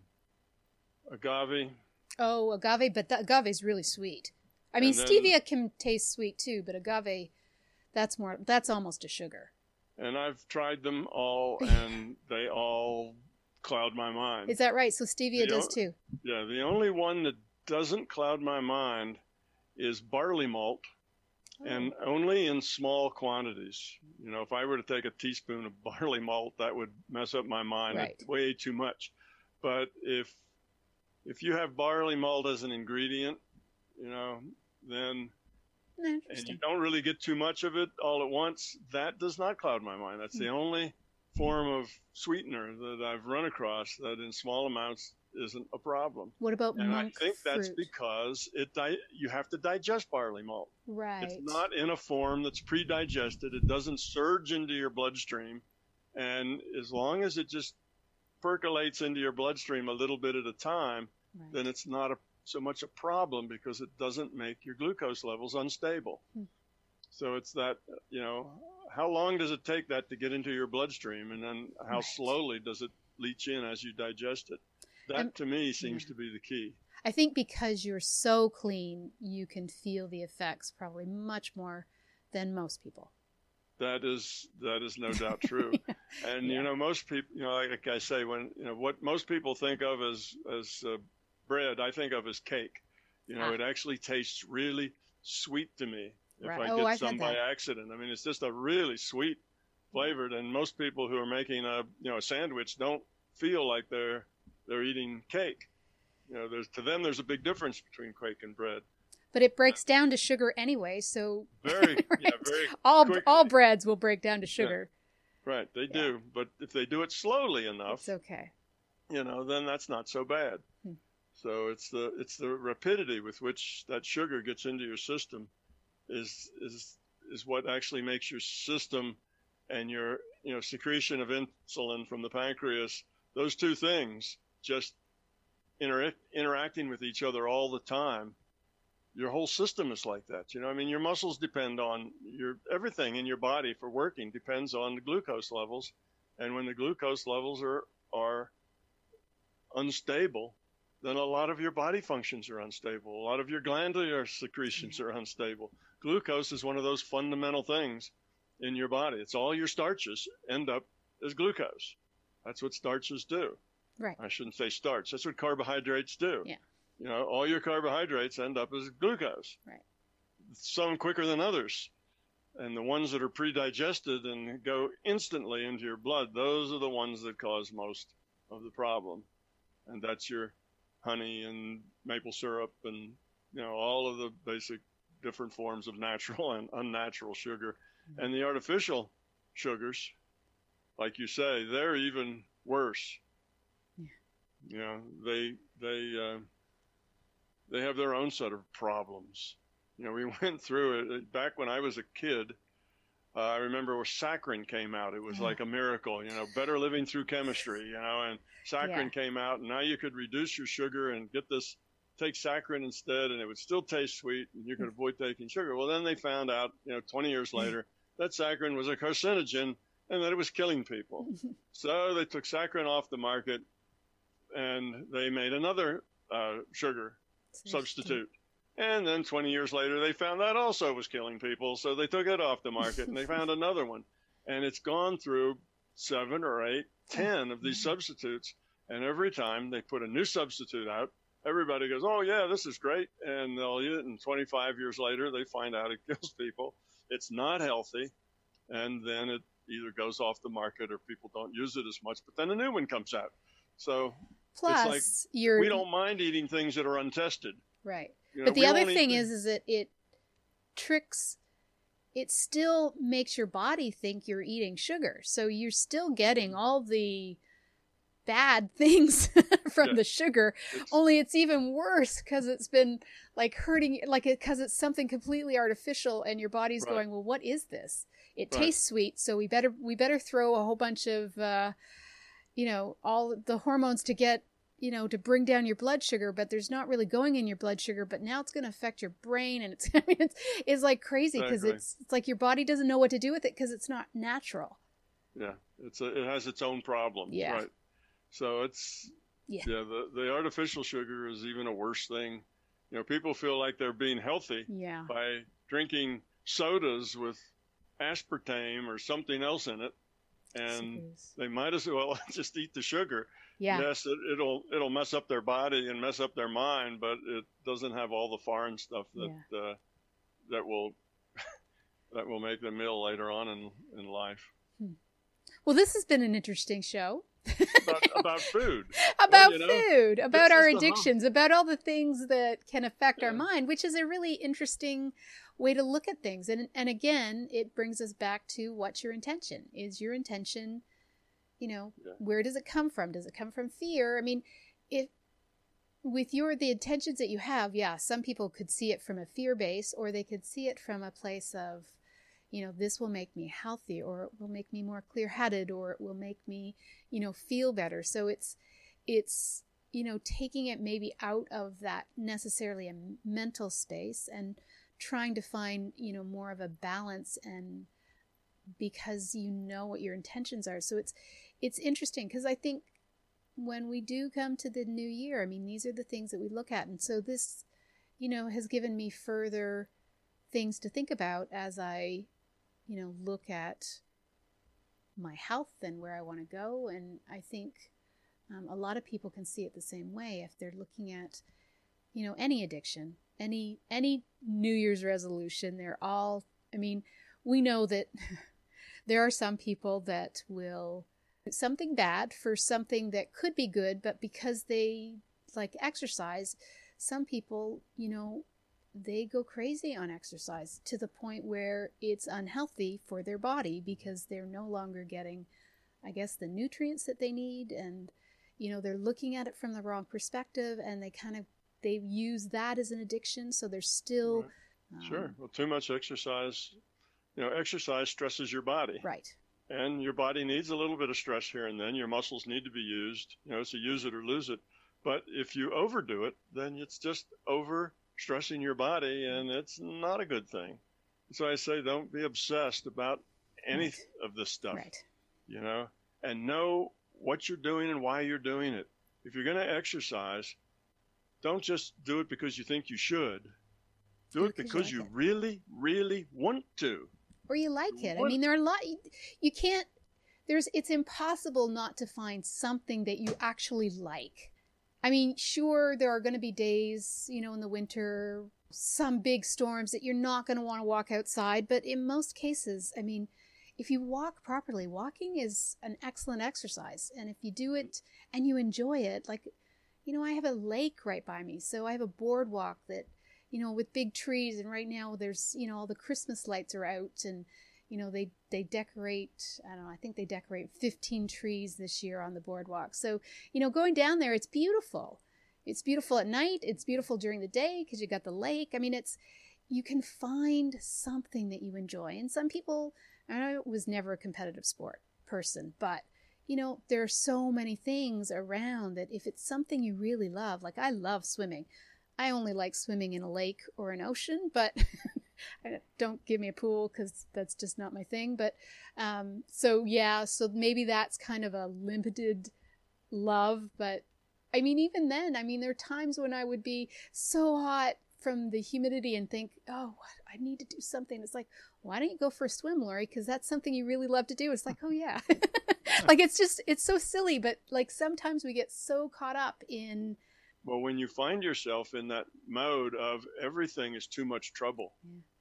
Agave. Oh, agave, but the agave is really sweet. I mean, stevia can taste sweet too, but agave, that's almost a sugar. And I've tried them all, and they all cloud my mind. Is that right? So stevia does too? Yeah, the only one that doesn't cloud my mind is barley malt, and only in small quantities. If I were to take a teaspoon of barley malt, that would mess up my mind. Right. It's way too much. But if you have barley malt as an ingredient, then and you don't really get too much of it all at once, that does not cloud my mind. That's the only form of sweetener that I've run across that in small amounts isn't a problem. What about monk I think fruit? that's because you have to digest barley malt. Right. It's not in a form that's pre-digested. It doesn't surge into your bloodstream. And as long as it just percolates into your bloodstream a little bit at a time, then it's not so much a problem because it doesn't make your glucose levels unstable. So it's that, how long does it take that to get into your bloodstream, and then how slowly does it leach in as you digest it? That to me seems to be the key. I think because you're so clean, you can feel the effects probably much more than most people. That is no doubt true. And most people, like I say, when what most people think of as bread, I think of as cake. It actually tastes really sweet to me if I get some by accident. I mean, it's just a really sweet flavored, and most people who are making a sandwich don't feel like they're eating cake. There's a big difference between cake and bread. But it breaks down to sugar anyway, so very all breads will break down to sugar. Yeah. Right, they do. But if they do it slowly enough, it's okay. Then that's not so bad. So it's the rapidity with which that sugar gets into your system is what actually makes your system and your secretion of insulin from the pancreas, those two things just interacting with each other all the time. Your whole system is like that. Your muscles depend on everything in your body for working depends on the glucose levels. And when the glucose levels are unstable, then a lot of your body functions are unstable. A lot of your glandular secretions are unstable. Glucose is one of those fundamental things in your body. It's all your starches end up as glucose. That's what starches do. Right. I shouldn't say starch. That's what carbohydrates do. Yeah. All your carbohydrates end up as glucose. Right. Some quicker than others. And the ones that are pre-digested and go instantly into your blood, those are the ones that cause most of the problem. And that's your honey and maple syrup and, all of the basic different forms of natural and unnatural sugar. Mm-hmm. And the artificial sugars, like you say, they're even worse. Yeah. They have their own set of problems. We went through it back when I was a kid. I remember when saccharin came out. It was like a miracle, better living through chemistry, and saccharin came out, and now you could reduce your sugar and take saccharin instead, and it would still taste sweet, and you could avoid taking sugar. Well, then they found out, 20 years later, that saccharin was a carcinogen and that it was killing people. So they took saccharin off the market, and they made another sugar substitute. And then 20 years later, they found that also was killing people. So they took it off the market and they found another one. And it's gone through 7 or 8, 10 of these substitutes. And every time they put a new substitute out, everybody goes, oh, yeah, this is great. And they'll eat it. And 25 years later, they find out it kills people. it's not healthy, and then it either goes off the market or people don't use it as much, but then a new one comes out. So Plus, it's like we don't mind eating things that are untested. Right. You know, but the other thing is that it tricks, it still makes your body think you're eating sugar. So you're still getting all the bad things from the sugar, only it's even worse because it's been like hurting, like because it's something completely artificial, and your body's going, well, what is this? It tastes sweet, so we better throw a whole bunch of all the hormones to get, to bring down your blood sugar, but there's not really going in your blood sugar, but now it's going to affect your brain, and it's like crazy because it's like your body doesn't know what to do with it because it's not natural. Yeah, it has its own problems. Yeah. Right. So it's the artificial sugar is even a worse thing. People feel like they're being healthy by drinking sodas with aspartame or something else in it, and they might as well just eat the sugar. Yeah. Yes, it'll mess up their body and mess up their mind, but it doesn't have all the foreign stuff that will make them ill later on in life. Well, this has been an interesting show. about food. About food, about our addictions, about all the things that can affect our mind, which is a really interesting way to look at things. And again, it brings us back to what's your intention? Is your intention, where does it come from? Does it come from fear? I mean, with the intentions that you have, some people could see it from a fear base, or they could see it from a place of, this will make me healthy, or it will make me more clear-headed, or it will make me, feel better. So it's, taking it maybe out of that necessarily a mental space and trying to find, more of a balance, and because what your intentions are. So it's interesting because I think when we do come to the new year, I mean, these are the things that we look at. And so this, has given me further things to think about as I, look at my health and where I want to go. And I think a lot of people can see it the same way if they're looking at, any addiction, any New Year's resolution. They're all, we know that there are some people that will do something bad for something that could be good, but because they like exercise, some people, they go crazy on exercise to the point where it's unhealthy for their body because they're no longer getting, I guess, the nutrients that they need. And, they're looking at it from the wrong perspective, and they use that as an addiction. So they're still... Sure. Well, too much exercise, exercise stresses your body. Right. And your body needs a little bit of stress here and then. Your muscles need to be used, so use it or lose it. But if you overdo it, then it's just stressing your body, and it's not a good thing. So I say, don't be obsessed about any of this stuff, and know what you're doing and why you're doing it. If you're going to exercise, don't just do it because you think you should. Do it because you really, really want to. Or you like it. There are a lot, you can't, it's impossible not to find something that you actually like. Sure, there are going to be days, in the winter, some big storms that you're not going to want to walk outside. But in most cases, if you walk properly, walking is an excellent exercise. And if you do it and you enjoy it, like, I have a lake right by me. So I have a boardwalk that, with big trees. And right now there's, all the Christmas lights are out, and, they decorate, I think they decorate 15 trees this year on the boardwalk. So, going down there, it's beautiful. It's beautiful at night. It's beautiful during the day because you got the lake. You can find something that you enjoy. And some people, I was never a competitive sport person, but, there are so many things around that if it's something you really love, like I love swimming. I only like swimming in a lake or an ocean, but don't give me a pool because that's just not my thing. But so maybe that's kind of a limited love. But even then, there are times when I would be so hot from the humidity and think, oh, I need to do something. It's like, why don't you go for a swim, Lori? Because that's something you really love to do. It's like, oh yeah. Like, it's so silly, but like sometimes we get so caught up in. Well, when you find yourself in that mode of everything is too much trouble,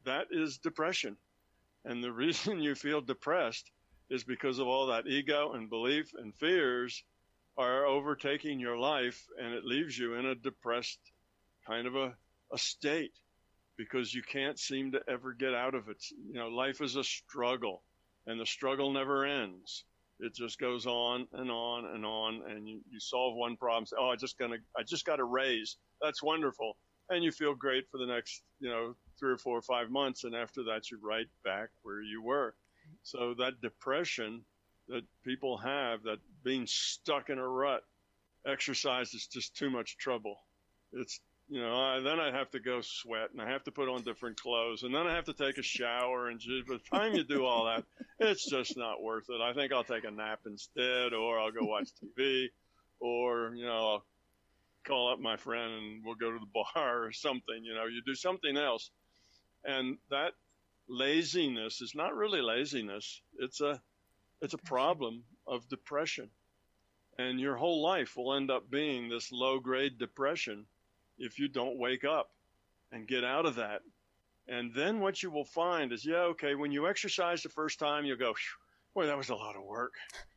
that is depression. And the reason you feel depressed is because of all that ego and belief and fears are overtaking your life, and it leaves you in a depressed kind of a state because you can't seem to ever get out of it. Life is a struggle, and the struggle never ends. It just goes on and on and on, and you solve one problem, say, I just got a raise. That's wonderful. And you feel great for the next, 3 or 4 or 5 months, and after that, you're right back where you were. So that depression that people have, that being stuck in a rut, exercise is just too much trouble. It's, then I have to go sweat, and I have to put on different clothes, and then I have to take a shower, and by the time you do all that, it's just not worth it. I think I'll take a nap instead, or I'll go watch TV, or, I'll call up my friend and we'll go to the bar or something. You do something else. And that laziness is not really laziness. It's a problem of depression. And your whole life will end up being this low-grade depression if you don't wake up and get out of that. And then what you will find is, when you exercise the first time, you'll go, boy, that was a lot of work,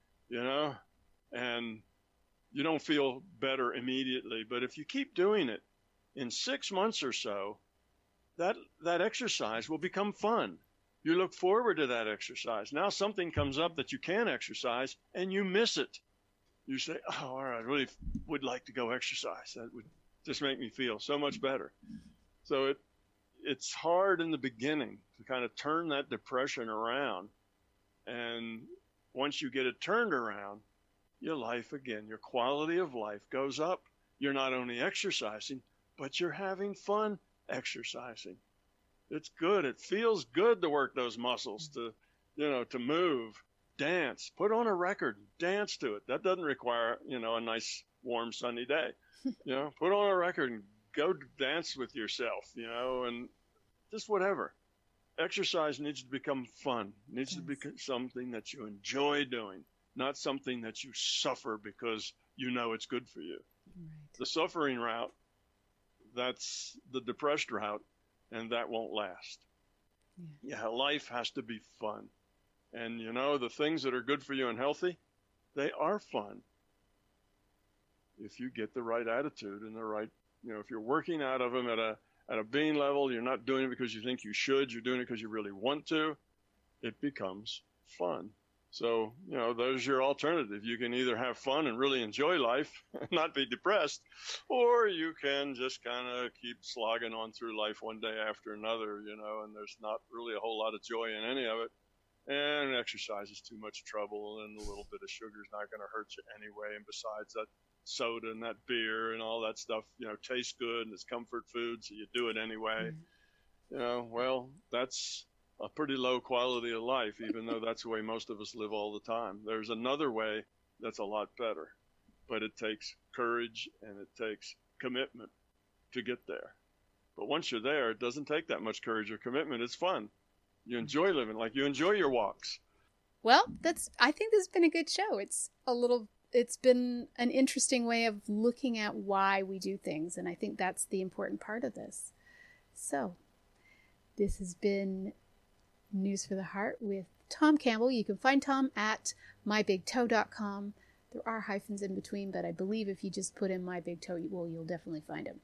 and you don't feel better immediately. But if you keep doing it, in 6 months or so, that exercise will become fun. You look forward to that exercise. Now something comes up that you can exercise, and you miss it. You say, all right, I really would like to go exercise. That would just make me feel so much better. So it's hard in the beginning to kind of turn that depression around. And once you get it turned around, your life again, your quality of life goes up. You're not only exercising, but you're having fun exercising. It's good. It feels good to work those muscles, to move, dance, put on a record, dance to it. That doesn't require, a nice warm sunny day. Put on a record and go dance with yourself, and just whatever. Exercise needs to become fun, needs to become something that you enjoy doing, not something that you suffer because it's good for you. Right. The suffering route, that's the depressed route, and that won't last. Life has to be fun. And, the things that are good for you and healthy, they are fun. If you get the right attitude and the right, if you're working out of them at a being level, you're not doing it because you think you should, you're doing it because you really want to, it becomes fun. So, there's your alternative. You can either have fun and really enjoy life and not be depressed, or you can just kind of keep slogging on through life one day after another, and there's not really a whole lot of joy in any of it. And exercise is too much trouble, and a little bit of sugar is not going to hurt you anyway. And besides, that soda and that beer and all that stuff, tastes good and it's comfort food, so you do it anyway. Well, that's a pretty low quality of life, even though that's the way most of us live all the time. There's another way that's a lot better, but it takes courage and it takes commitment to get there. But once you're there, it doesn't take that much courage or commitment. It's fun. You enjoy living, like you enjoy your walks. Well, I think this has been a good show. It's been an interesting way of looking at why we do things, and I think that's the important part of this. So, this has been News for the Heart with Tom Campbell. You can find Tom at mybigtoe.com. There are hyphens in between, but I believe if you just put in My Big Toe, you'll definitely find him.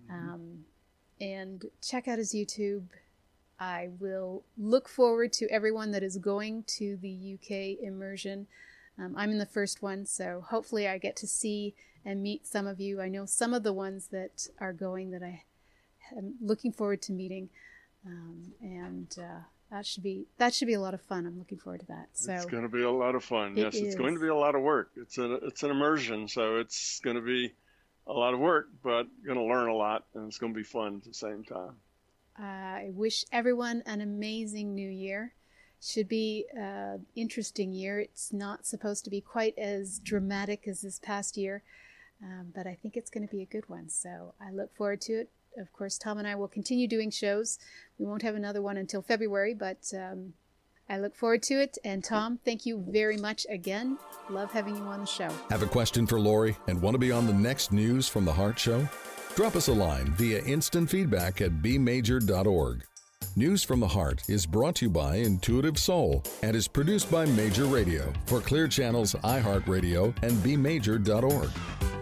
And check out his YouTube. I will look forward to everyone that is going to the UK immersion. I'm in the first one, so hopefully I get to see and meet some of you. I know some of the ones that are going that I am looking forward to meeting, and that should be a lot of fun. I'm looking forward to that. So it's going to be a lot of fun. Yes, it's going to be a lot of work. It's an immersion, so it's going to be a lot of work, but going to learn a lot, and it's going to be fun at the same time. I wish everyone an amazing new year. Should be an interesting year. It's not supposed to be quite as dramatic as this past year, but I think it's going to be a good one. So I look forward to it. Of course, Tom and I will continue doing shows. We won't have another one until February, but I look forward to it. And Tom, thank you very much again. Love having you on the show. Have a question for Lori and want to be on the next News from the Heart show? Drop us a line via instant feedback at bmajor.org. News from the Heart is brought to you by Intuitive Soul and is produced by Major Radio for Clear Channel's iHeartRadio and BMajor.org.